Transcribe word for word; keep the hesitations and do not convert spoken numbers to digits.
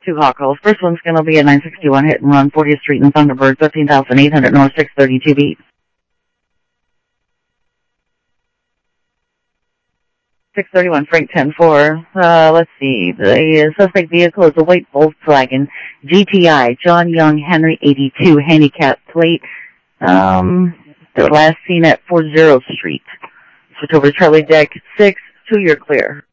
Two hot calls. First one's going to be a nine sixty-one hit and run, fortieth Street in Thunderbird, thirteen thousand eight hundred North, six thirty-two beat. six thirty-one Frank ten four. Uh, let's see. The suspect vehicle is a white Volkswagen G T I, John Young Henry eighty-two, handicap plate. Um, the last seen at forty Street. Switch over to Charlie Deck six, two, you're clear.